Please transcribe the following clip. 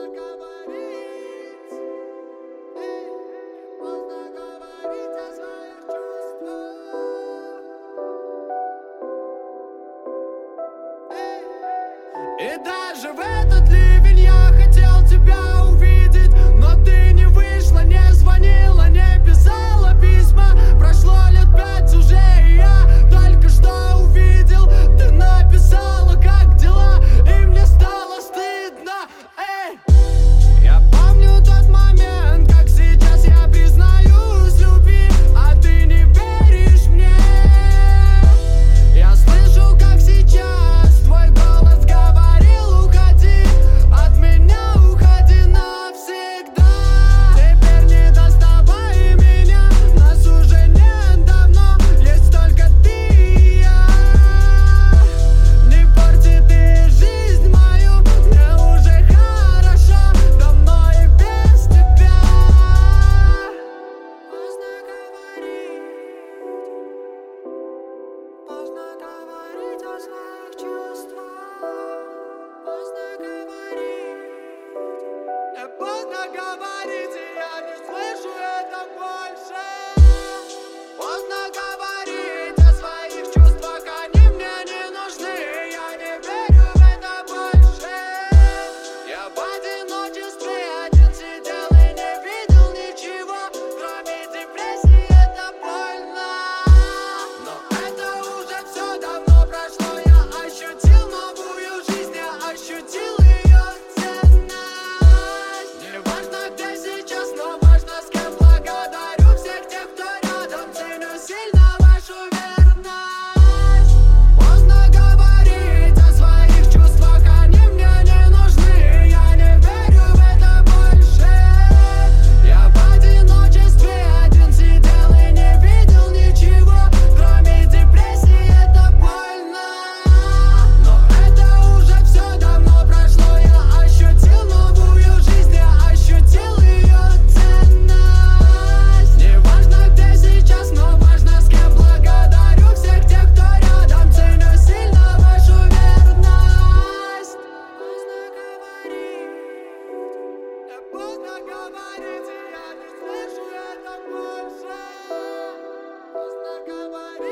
говорить, поздно говорить о своих чувствах. И даже в этот ливень я хотел тебя увидеть, но ты не вышла, не звонила, не писала письма. Прошло лет 5 уже, и я только что увидел. Ты написала, как дела, и мне стало стыдно. Я помню тот момент, как сейчас я признаюсь в любви, а ты не веришь мне. Я слышу, как сейчас твой голос говорил: уходи от меня, уходи навсегда. Теперь не доставай меня, нас уже нет давно, есть только ты и я. Не порти ты жизнь мою, мне уже хорошо, давно и без тебя. Поздно говорить о своих чувствах. Поздно говорить, мне поздно говорить, и я не слышу это больше. Поздно говорить о своих чувствах, они мне не нужны, я не верю в это больше. Я в одиночестве один сидел и не видел ничего, кроме депрессии, это больно. Но это уже все давно прошло, я ощутил новую жизнь, я ощутил ее ценность. Не важно, где сейчас, но важно, с кем. Благодарю всех тех, кто рядом, ценю сильно вашу верность. Поздно говорить о своих чувствах, они мне не нужны, я не верю в это больше. Я в одиночестве один сидел и не видел ничего, кроме депрессии, это больно. Но это уже все давно прошло, я ощутил новую жизнь, я ощутил ее ценность. Не важно, где сейчас, но важно, с кем. Благодарю всех тех, кто рядом, ценю сильно вашу верность. Поздно говорить, мне поздно говорить, и я не слышу это больше. Поздно говорить.